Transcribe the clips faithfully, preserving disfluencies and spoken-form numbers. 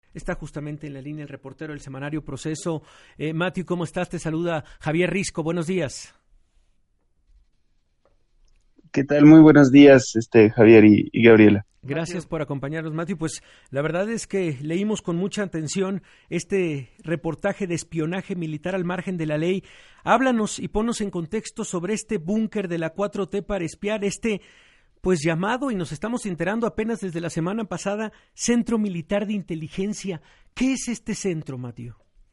Está justamente en la línea el reportero del semanario Proceso. Eh, Matthew, ¿cómo estás? Te saluda Javier Risco. Buenos días. ¿Qué tal? Muy buenos días, este Javier y, y Gabriela. Gracias por acompañarnos, Matthew. Pues la verdad es que leímos con mucha atención este reportaje de espionaje militar al margen de la ley. Háblanos y ponnos en contexto sobre este búnker de la cuatro T para espiar, este pues llamado, y nos estamos enterando apenas desde la semana pasada, Centro Militar de Inteligencia. ¿Qué es este centro, Matthew?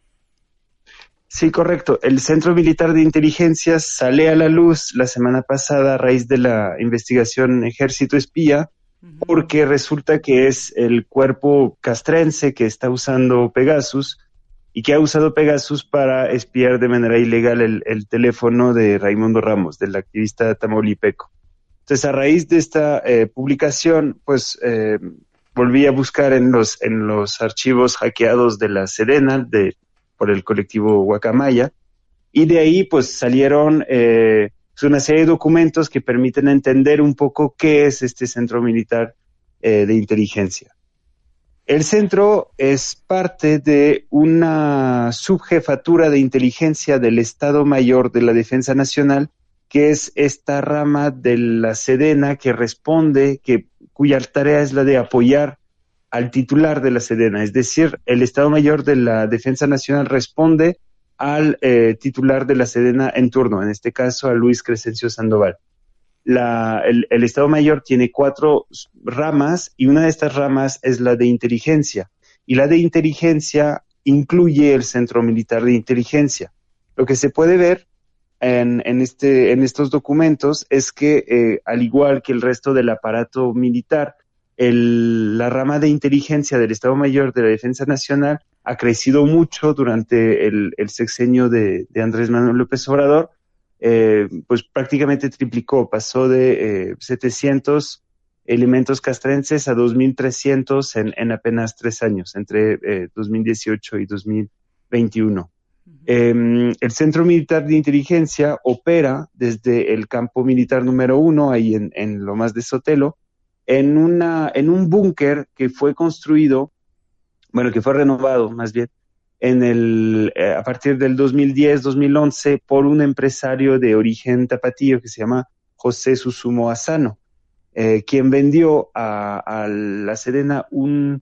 Sí, correcto. El Centro Militar de Inteligencia sale a la luz la semana pasada a raíz de la investigación Ejército Espía, uh-huh. porque resulta que es el cuerpo castrense que está usando Pegasus y que ha usado Pegasus para espiar de manera ilegal el, el teléfono de Raimundo Ramos, del activista tamaulipeco. Entonces, a raíz de esta eh, publicación, pues eh, volví a buscar en los en los archivos hackeados de la Sedena, de, por el colectivo Guacamaya, y de ahí pues salieron eh, una serie de documentos que permiten entender un poco qué es este Centro Militar eh, de Inteligencia. El centro es parte de una subjefatura de inteligencia del Estado Mayor de la Defensa Nacional, que es esta rama de la Sedena que responde, que cuya tarea es la de apoyar al titular de la Sedena, es decir, el Estado Mayor de la Defensa Nacional responde al eh, titular de la Sedena en turno, en este caso a Luis Crescencio Sandoval. La, el, el Estado Mayor tiene cuatro ramas y una de estas ramas es la de inteligencia, y la de inteligencia incluye el Centro Militar de Inteligencia. Lo que se puede ver En, en, este, en estos documentos es que, eh, al igual que el resto del aparato militar, el, la rama de inteligencia del Estado Mayor de la Defensa Nacional ha crecido mucho durante el, el sexenio de, de Andrés Manuel López Obrador, eh, pues prácticamente triplicó, pasó de eh, setecientos elementos castrenses a dos mil trescientos en, en apenas tres años, entre eh, dos mil dieciocho y dos mil veintiuno. Eh, el Centro Militar de Inteligencia opera desde el campo militar número uno, ahí en, en Lomas de Sotelo, en, una, en un búnker que fue construido, bueno, que fue renovado más bien, en el, eh, a partir del dos mil diez, dos mil once, por un empresario de origen tapatío que se llama José Susumo Asano, eh, quien vendió a, a la Sedena un...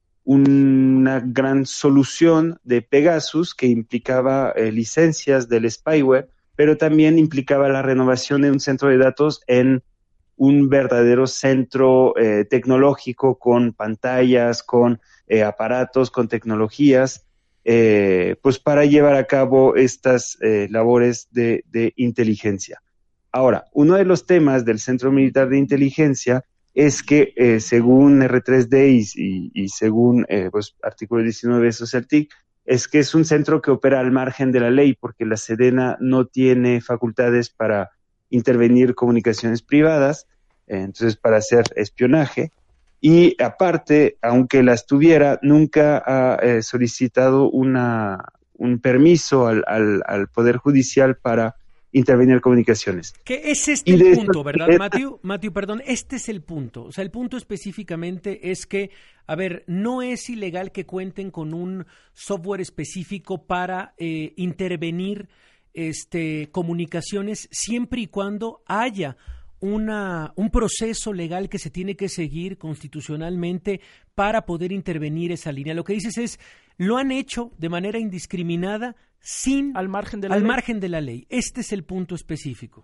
una gran solución de Pegasus que implicaba eh, licencias del spyware, pero también implicaba la renovación de un centro de datos en un verdadero centro eh, tecnológico con pantallas, con eh, aparatos, con tecnologías, eh, pues para llevar a cabo estas eh, labores de, de inteligencia. Ahora, uno de los temas del Centro Militar de Inteligencia es que eh, según erre tres de y, y, y según eh, pues, artículo diecinueve de Socialtic, es que es un centro que opera al margen de la ley, porque la Sedena no tiene facultades para intervenir comunicaciones privadas, eh, entonces para hacer espionaje, y aparte, aunque las tuviera, nunca ha eh, solicitado una, un permiso al, al, al Poder Judicial para intervenir comunicaciones. Que es este el punto, esto, ¿verdad, Matthew? Matthew, perdón, este es el punto. O sea, el punto específicamente es que, a ver, no es ilegal que cuenten con un software específico para eh, intervenir este, comunicaciones siempre y cuando haya una, un proceso legal que se tiene que seguir constitucionalmente para poder intervenir esa línea. Lo que dices es, lo han hecho de manera indiscriminada, sin al margen de la al ley. margen de la ley. Este es el punto específico.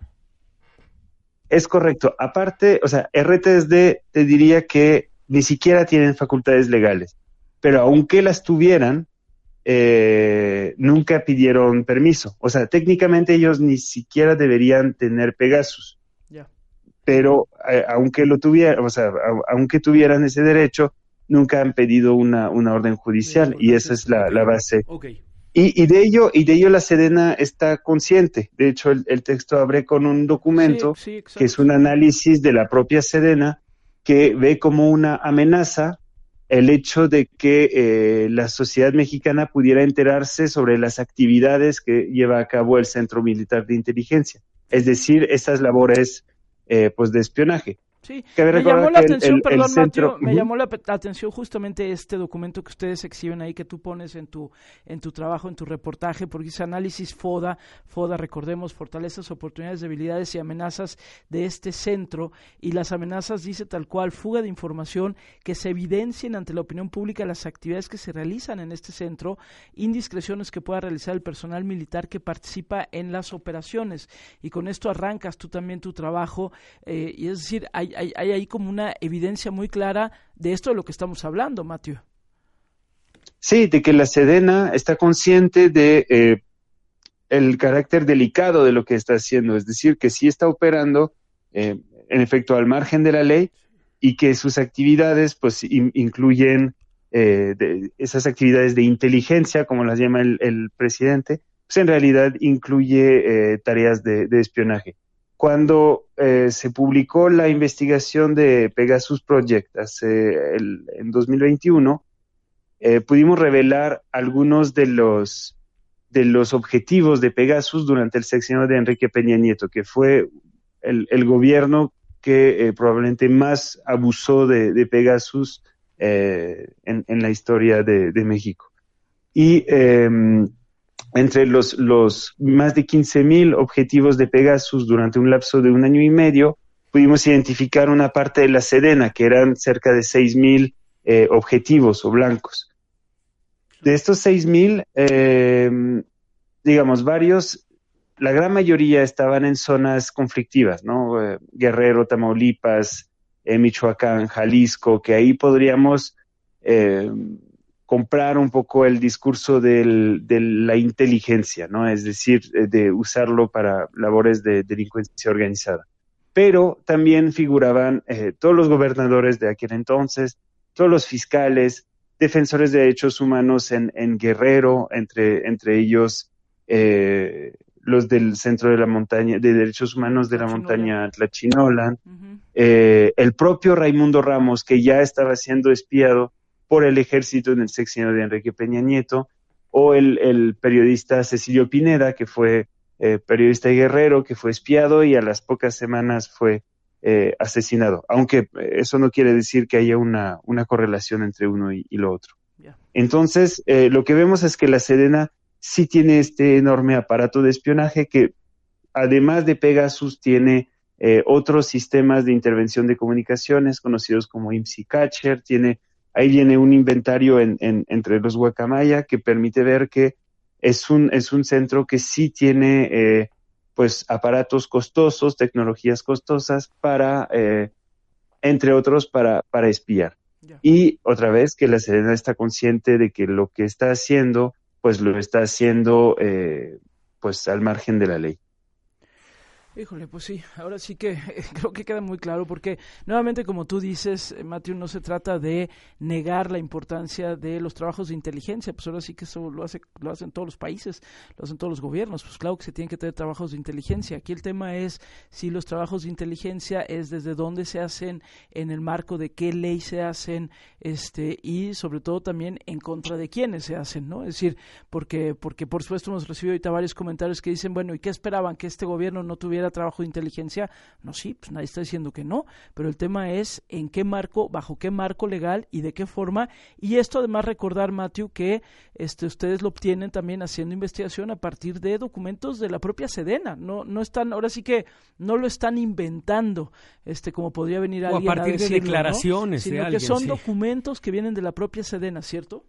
Es correcto. Aparte, o sea, erre tres de te diría que ni siquiera tienen facultades legales, pero aunque las tuvieran, eh, nunca pidieron permiso. O sea, técnicamente ellos ni siquiera deberían tener Pegasus. Yeah. Pero eh, aunque lo tuvieran, o sea, a, aunque tuvieran ese derecho, nunca han pedido una, una orden judicial, y esa es la, okay. la base. Okay. Y, y de ello, y de ello la Sedena está consciente. De hecho, el, el texto abre con un documento sí, sí, que es un análisis de la propia Sedena, que ve como una amenaza el hecho de que eh, la sociedad mexicana pudiera enterarse sobre las actividades que lleva a cabo el Centro Militar de Inteligencia. Es decir, estas labores eh, pues de espionaje. Sí, me llamó la atención, el, perdón, el centro... Matthew, me uh-huh. llamó la atención justamente este documento que ustedes exhiben ahí, que tú pones en tu en tu trabajo, en tu reportaje, porque dice análisis FODA, FODA, recordemos, fortalezas, oportunidades, debilidades y amenazas de este centro, y las amenazas dice tal cual, fuga de información, que se evidencien ante la opinión pública las actividades que se realizan en este centro, indiscreciones que pueda realizar el personal militar que participa en las operaciones, y con esto arrancas tú también tu trabajo, eh, y es decir, hay Hay, hay ahí como una evidencia muy clara de esto de lo que estamos hablando, Matthew. Sí, de que la Sedena está consciente de eh, el carácter delicado de lo que está haciendo, es decir, que sí está operando eh, en efecto al margen de la ley y que sus actividades pues in, incluyen eh, de, esas actividades de inteligencia, como las llama el, el presidente, pues en realidad incluye eh, tareas de, de espionaje. Cuando eh, se publicó la investigación de Pegasus Project hace el, en dos mil veintiuno, eh, pudimos revelar algunos de los, de los objetivos de Pegasus durante el sexenio de Enrique Peña Nieto, que fue el, el gobierno que eh, probablemente más abusó de, de Pegasus eh, en, en la historia de, de México. Y eh, entre los, los más de quince mil objetivos de Pegasus durante un lapso de un año y medio, pudimos identificar una parte de la Sedena, que eran cerca de seis mil eh, objetivos o blancos. De estos seis mil, eh, digamos, varios, la gran mayoría estaban en zonas conflictivas, ¿no? Eh, Guerrero, Tamaulipas, eh, Michoacán, Jalisco, que ahí podríamos... Eh, comprar un poco el discurso del, de la inteligencia, ¿no? Es decir, de usarlo para labores de delincuencia organizada. Pero también figuraban eh, todos los gobernadores de aquel entonces, todos los fiscales, defensores de derechos humanos en, en Guerrero, entre, entre ellos eh, los del centro de la montaña, de derechos humanos de la montaña Tlachinolan, uh-huh. eh, el propio Raimundo Ramos, que ya estaba siendo espiado por el ejército en el sexenio de Enrique Peña Nieto, o el, el periodista Cecilio Pineda, que fue eh, periodista y guerrero, que fue espiado y a las pocas semanas fue eh, asesinado, aunque eso no quiere decir que haya una, una correlación entre uno y, y lo otro. Yeah. Entonces, eh, lo que vemos es que la Sedena sí tiene este enorme aparato de espionaje que, además de Pegasus, tiene eh, otros sistemas de intervención de comunicaciones conocidos como IMSI Catcher, tiene ahí viene un inventario en, en, entre los Guacamaya que permite ver que es un, es un centro que sí tiene eh, pues aparatos costosos, tecnologías costosas para, eh, entre otros, para, para espiar. Yeah. Y otra vez que la Sedena está consciente de que lo que está haciendo, pues lo está haciendo eh, pues al margen de la ley. Híjole, pues sí, ahora sí que eh, creo que queda muy claro porque nuevamente como tú dices, Matthew, no se trata de negar la importancia de los trabajos de inteligencia, pues ahora sí que eso lo hace, lo hacen todos los países, lo hacen todos los gobiernos, pues claro que se tienen que tener trabajos de inteligencia. Aquí el tema es si los trabajos de inteligencia es desde dónde se hacen, en el marco de qué ley se hacen, este, y sobre todo también en contra de quiénes se hacen, ¿no? Es decir, porque, porque por supuesto hemos recibido ahorita varios comentarios que dicen, bueno, ¿y qué esperaban? ¿Que este gobierno no tuviera trabajo de inteligencia? No, sí, pues nadie está diciendo que no, pero el tema es en qué marco, bajo qué marco legal y de qué forma, y esto además recordar, Matthew, que este, ustedes lo obtienen también haciendo investigación a partir de documentos de la propia Sedena, no, no están, ahora sí que no lo están inventando, este, como podría venir o alguien a partir a decirlo, de declaraciones, ¿no? Sino de alguien, que son sí. documentos que vienen de la propia Sedena, ¿cierto?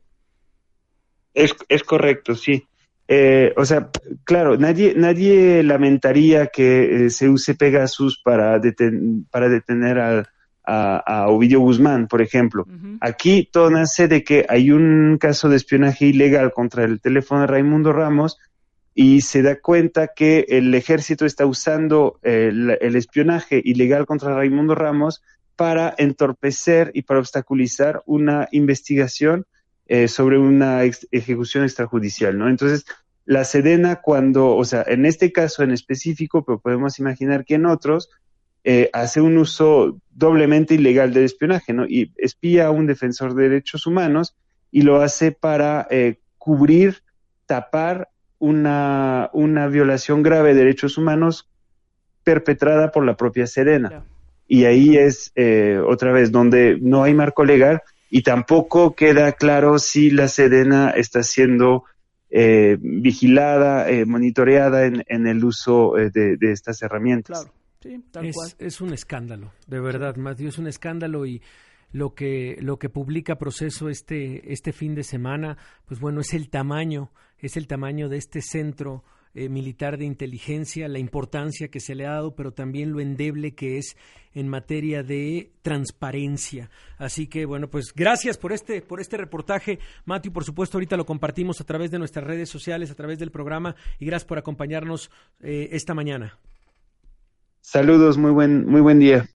Es, es correcto, sí. Eh, o sea, claro, nadie, nadie lamentaría que eh, se use Pegasus para, deten, para detener a, a, a Ovidio Guzmán, por ejemplo. Uh-huh. Aquí todo nace de que hay un caso de espionaje ilegal contra el teléfono de Raimundo Ramos y se da cuenta que el ejército está usando eh, el, el espionaje ilegal contra Raimundo Ramos para entorpecer y para obstaculizar una investigación Eh, sobre una ex- ejecución extrajudicial, ¿no? Entonces, la Sedena cuando, o sea, en este caso en específico, pero podemos imaginar que en otros, eh, hace un uso doblemente ilegal del espionaje, ¿no? Y espía a un defensor de derechos humanos y lo hace para eh, cubrir, tapar una, una violación grave de derechos humanos perpetrada por la propia Sedena. Yeah. y ahí es eh, otra vez donde no hay marco legal y tampoco queda claro si la Sedena está siendo eh, vigilada, eh, monitoreada en, en el uso eh, de, de estas herramientas. Claro, sí, tal es, cual. Es un escándalo, de verdad, Matthew, es un escándalo y lo que lo que publica Proceso este este fin de semana, pues bueno, es el tamaño, es el tamaño de este centro eh, militar de inteligencia, la importancia que se le ha dado, pero también lo endeble que es en materia de transparencia. Así que bueno, pues gracias por este por este reportaje, Matthew. Por supuesto, ahorita lo compartimos a través de nuestras redes sociales, a través del programa, y gracias por acompañarnos eh, esta mañana. Saludos, muy buen muy buen día.